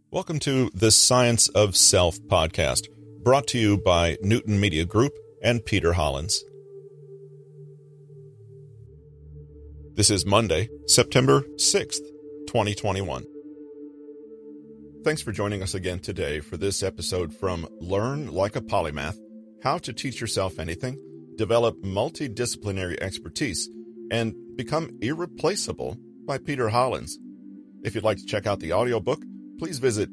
Welcome to the Science of Self podcast, brought to you by Newton Media Group and Peter Hollins. This is Monday, September 6th, 2021. Thanks for joining us again today for this episode from Learn Like a Polymath, How to Teach Yourself Anything, Develop Multidisciplinary Expertise, and Become Irreplaceable by Peter Hollins. If you'd like to check out the audiobook, please visit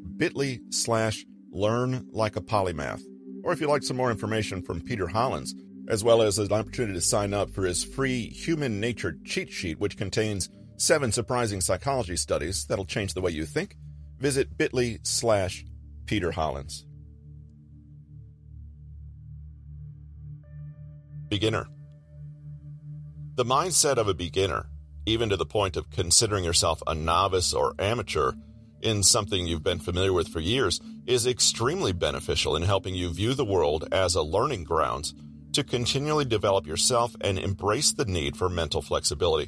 bit.ly/learnlikeapolymath. Or if you'd like some more information from Peter Hollins, as well as an opportunity to sign up for his free Human Nature cheat sheet, which contains 7 surprising psychology studies that'll change the way you think, visit bit.ly/Peter Hollins. Beginner. The mindset of a beginner, even to the point of considering yourself a novice or amateur in something you've been familiar with for years, is extremely beneficial in helping you view the world as a learning grounds to continually develop yourself and embrace the need for mental flexibility.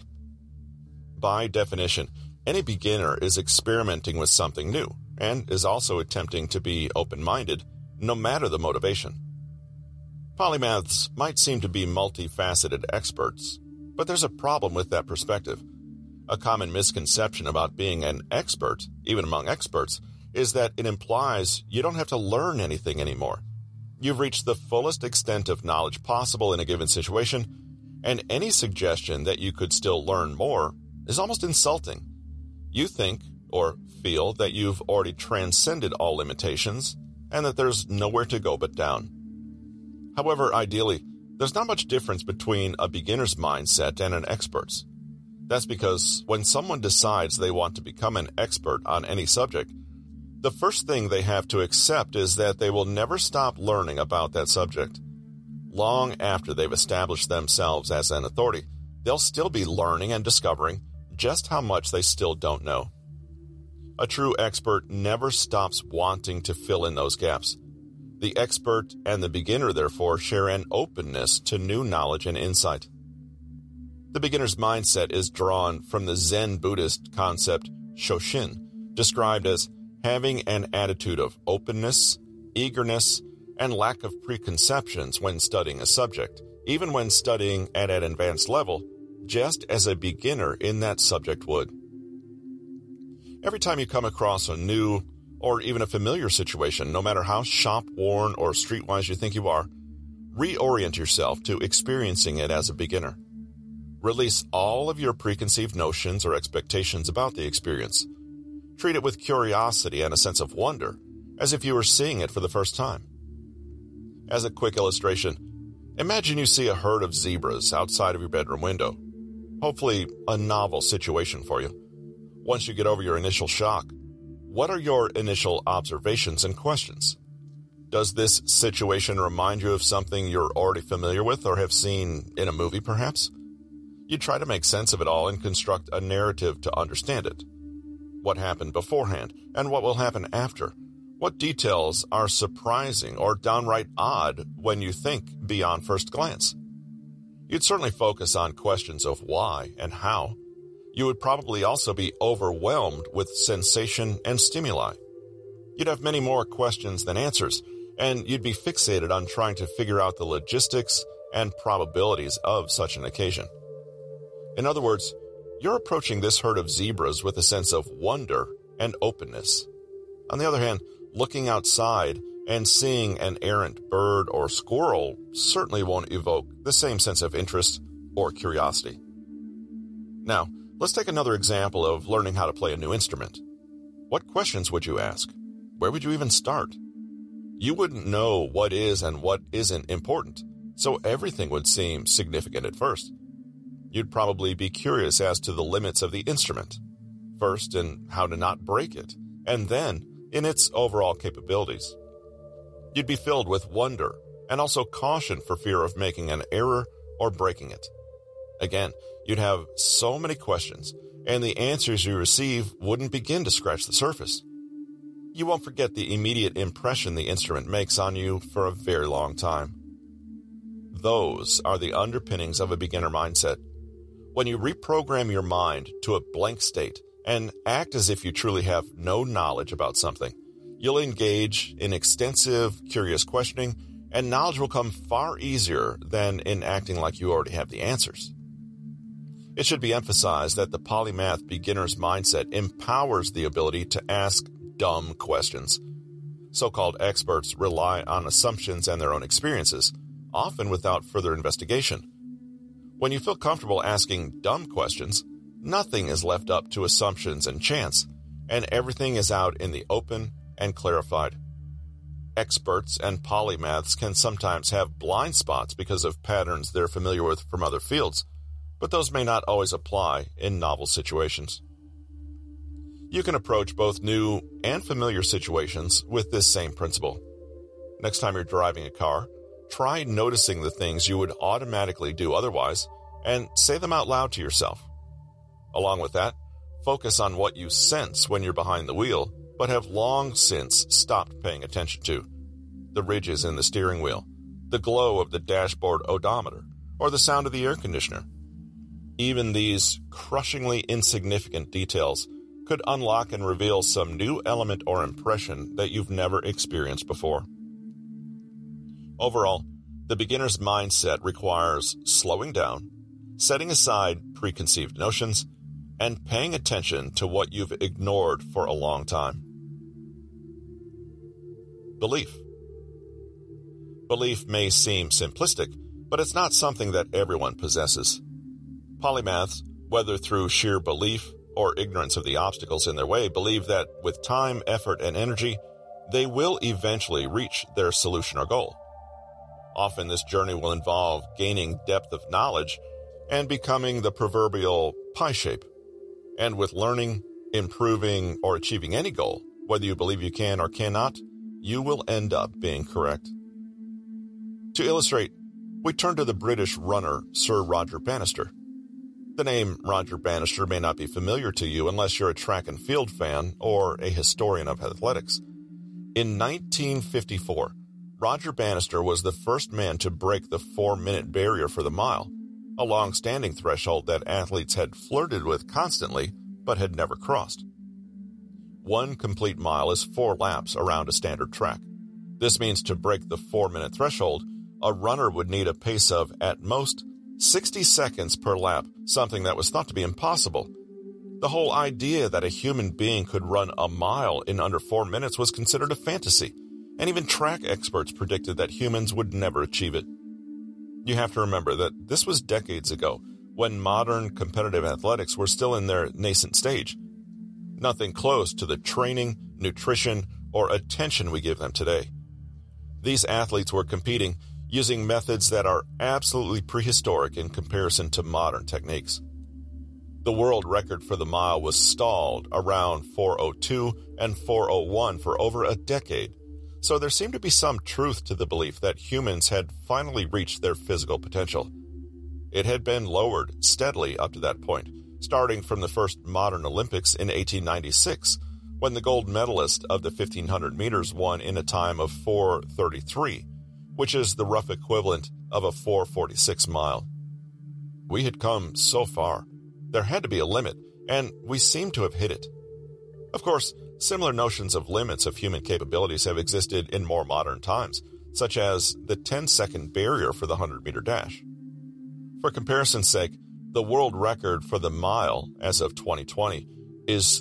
By definition, any beginner is experimenting with something new and is also attempting to be open-minded, no matter the motivation. Polymaths might seem to be multifaceted experts, but there's a problem with that perspective. A common misconception about being an expert, even among experts, is that it implies you don't have to learn anything anymore. You've reached the fullest extent of knowledge possible in a given situation, and any suggestion that you could still learn more is almost insulting. You think or feel that you've already transcended all limitations and that there's nowhere to go but down. However, ideally, there's not much difference between a beginner's mindset and an expert's. That's because when someone decides they want to become an expert on any subject, the first thing they have to accept is that they will never stop learning about that subject. Long after they've established themselves as an authority, they'll still be learning and discovering just how much they still don't know. A true expert never stops wanting to fill in those gaps. The expert and the beginner, therefore, share an openness to new knowledge and insight. The beginner's mindset is drawn from the Zen Buddhist concept Shoshin, described as having an attitude of openness, eagerness, and lack of preconceptions when studying a subject, even when studying at an advanced level, just as a beginner in that subject would. Every time you come across a new or even a familiar situation, no matter how shop-worn or streetwise you think you are, reorient yourself to experiencing it as a beginner. Release all of your preconceived notions or expectations about the experience. Treat it with curiosity and a sense of wonder, as if you were seeing it for the first time. As a quick illustration, imagine you see a herd of zebras outside of your bedroom window. Hopefully, a novel situation for you. Once you get over your initial shock, what are your initial observations and questions? Does this situation remind you of something you're already familiar with or have seen in a movie, perhaps? You try to make sense of it all and construct a narrative to understand it. What happened beforehand and what will happen after? What details are surprising or downright odd when you think beyond first glance? You'd certainly focus on questions of why and how. You would probably also be overwhelmed with sensation and stimuli. You'd have many more questions than answers, and you'd be fixated on trying to figure out the logistics and probabilities of such an occasion. In other words, you're approaching this herd of zebras with a sense of wonder and openness. On the other hand, looking outside and seeing an errant bird or squirrel certainly won't evoke the same sense of interest or curiosity. Now, let's take another example of learning how to play a new instrument. What questions would you ask? Where would you even start? You wouldn't know what is and what isn't important, so everything would seem significant at first. You'd probably be curious as to the limits of the instrument, first in how to not break it, and then in its overall capabilities. You'd be filled with wonder and also caution for fear of making an error or breaking it. Again, you'd have so many questions, and the answers you receive wouldn't begin to scratch the surface. You won't forget the immediate impression the instrument makes on you for a very long time. Those are the underpinnings of a beginner mindset. When you reprogram your mind to a blank state and act as if you truly have no knowledge about something. You'll engage in extensive, curious questioning, and knowledge will come far easier than in acting like you already have the answers. It should be emphasized that the polymath beginner's mindset empowers the ability to ask dumb questions. So-called experts rely on assumptions and their own experiences, often without further investigation. When you feel comfortable asking dumb questions, nothing is left up to assumptions and chance, and everything is out in the open and clarified. Experts and polymaths can sometimes have blind spots because of patterns they're familiar with from other fields, but those may not always apply in novel situations. You can approach both new and familiar situations with this same principle. Next time you're driving a car, try noticing the things you would automatically do otherwise and say them out loud to yourself. Along with that, focus on what you sense when you're behind the wheel, but have long since stopped paying attention to. The ridges in the steering wheel, the glow of the dashboard odometer, or the sound of the air conditioner. Even these crushingly insignificant details could unlock and reveal some new element or impression that you've never experienced before. Overall, the beginner's mindset requires slowing down, setting aside preconceived notions, and paying attention to what you've ignored for a long time. Belief. Belief may seem simplistic, but it's not something that everyone possesses. Polymaths, whether through sheer belief or ignorance of the obstacles in their way, believe that with time, effort, and energy, they will eventually reach their solution or goal. Often this journey will involve gaining depth of knowledge and becoming the proverbial pie shape. And with learning, improving, or achieving any goal, whether you believe you can or cannot, you will end up being correct. To illustrate, we turn to the British runner Sir Roger Bannister. The name Roger Bannister may not be familiar to you unless you're a track and field fan or a historian of athletics. In 1954, Roger Bannister was the first man to break the 4-minute barrier for the mile, a long-standing threshold that athletes had flirted with constantly but had never crossed. 1 complete mile is 4 laps around a standard track. This means to break the 4-minute threshold, a runner would need a pace of, at most, 60 seconds per lap, something that was thought to be impossible. The whole idea that a human being could run a mile in under 4 minutes was considered a fantasy, and even track experts predicted that humans would never achieve it. You have to remember that this was decades ago, when modern competitive athletics were still in their nascent stage. Nothing close to the training, nutrition, or attention we give them today. These athletes were competing using methods that are absolutely prehistoric in comparison to modern techniques. The world record for the mile was stalled around 4:02 and 4:01 for over a decade, so there seemed to be some truth to the belief that humans had finally reached their physical potential. It had been lowered steadily up to that point, starting from the first modern Olympics in 1896, when the gold medalist of the 1500 meters won in a time of 4:33, which is the rough equivalent of a 4:46 mile. We had come so far. There had to be a limit, and we seemed to have hit it. Of course, similar notions of limits of human capabilities have existed in more modern times, such as the 10-second barrier for the 100-meter dash. For comparison's sake, the world record for the mile as of 2020 is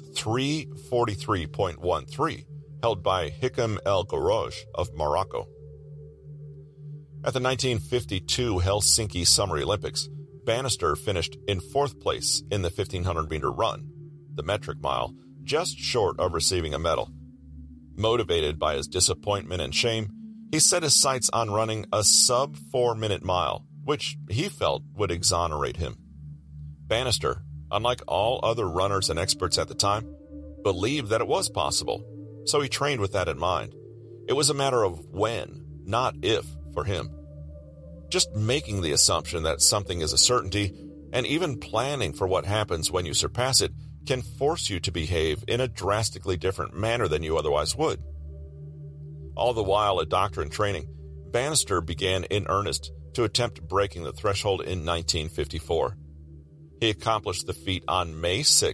3:43.13, held by Hikam El Gourouj of Morocco. At the 1952 Helsinki Summer Olympics, Bannister finished in 4th place in the 1,500-meter run, the metric mile, just short of receiving a medal. Motivated by his disappointment and shame, he set his sights on running a sub-4-minute mile, which he felt would exonerate him. Bannister, unlike all other runners and experts at the time, believed that it was possible, so he trained with that in mind. It was a matter of when, not if, for him. Just making the assumption that something is a certainty, and even planning for what happens when you surpass it, can force you to behave in a drastically different manner than you otherwise would. All the while a doctor in training, Bannister began in earnest to attempt breaking the threshold in 1954. He accomplished the feat on May 6,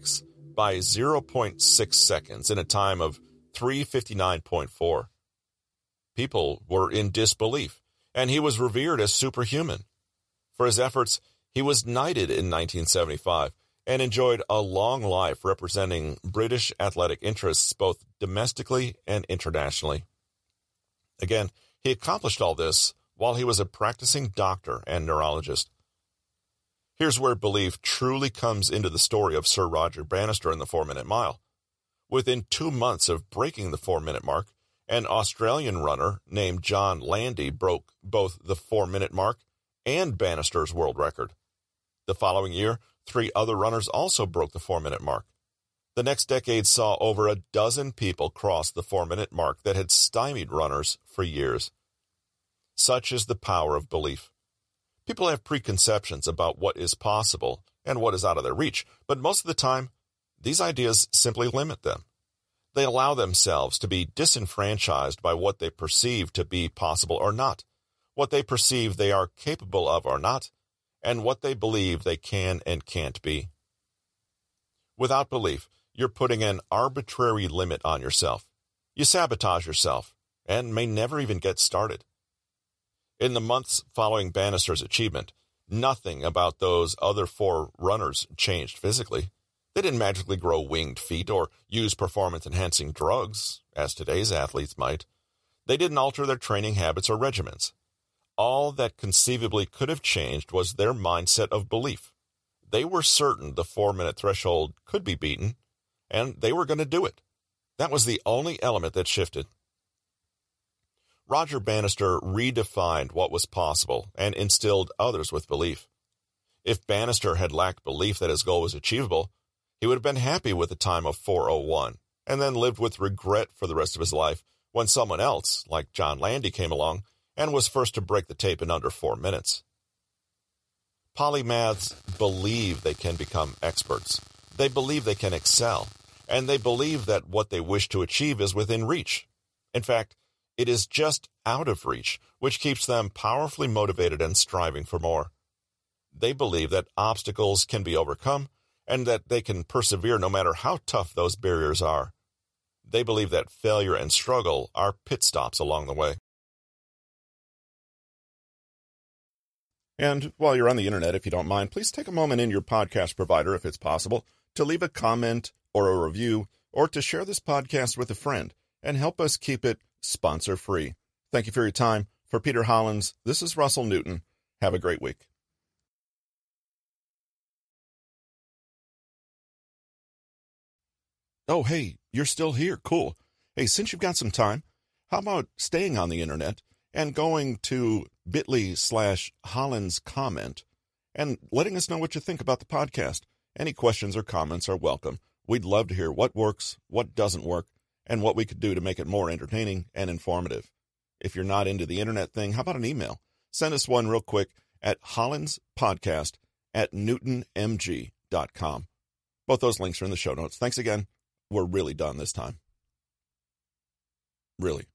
by 0.6 seconds in a time of 3:59.4. People were in disbelief, and he was revered as superhuman. For his efforts, he was knighted in 1975 and enjoyed a long life representing British athletic interests both domestically and internationally. Again, he accomplished all this while he was a practicing doctor and neurologist. Here's where belief truly comes into the story of Sir Roger Bannister in the 4-minute mile. Within 2 months of breaking the 4-minute mark, an Australian runner named John Landy broke both the 4-minute mark and Bannister's world record. The following year, 3 other runners also broke the 4-minute mark. The next decade saw over a dozen people cross the 4-minute mark that had stymied runners for years. Such is the power of belief. People have preconceptions about what is possible and what is out of their reach, but most of the time, these ideas simply limit them. They allow themselves to be disenfranchised by what they perceive to be possible or not, what they perceive they are capable of or not, and what they believe they can and can't be. Without belief, you're putting an arbitrary limit on yourself. You sabotage yourself and may never even get started. In the months following Bannister's achievement, nothing about those other 4 runners changed physically. They didn't magically grow winged feet or use performance-enhancing drugs, as today's athletes might. They didn't alter their training habits or regimens. All that conceivably could have changed was their mindset of belief. They were certain the 4-minute threshold could be beaten, and they were going to do it. That was the only element that shifted. Roger Bannister redefined what was possible and instilled others with belief. If Bannister had lacked belief that his goal was achievable, he would have been happy with a time of 4:01 and then lived with regret for the rest of his life when someone else, like John Landy, came along and was first to break the tape in under 4 minutes. Polymaths believe they can become experts. They believe they can excel, and they believe that what they wish to achieve is within reach. In fact, it is just out of reach, which keeps them powerfully motivated and striving for more. They believe that obstacles can be overcome and that they can persevere no matter how tough those barriers are. They believe that failure and struggle are pit stops along the way. And while you're on the internet, if you don't mind, please take a moment in your podcast provider, if it's possible, to leave a comment or a review or to share this podcast with a friend and help us keep it sponsor-free. Thank you for your time. For Peter Hollins, this is Russell Newton. Have a great week. Oh, hey, you're still here. Cool. Hey, since you've got some time, how about staying on the internet and going to bit.ly/Hollins comment and letting us know what you think about the podcast. Any questions or comments are welcome. We'd love to hear what works, what doesn't work, and what we could do to make it more entertaining and informative. If you're not into the internet thing, how about an email? Send us one real quick at hollinspodcast@newtonmg.com. Both those links are in the show notes. Thanks again. We're really done this time. Really.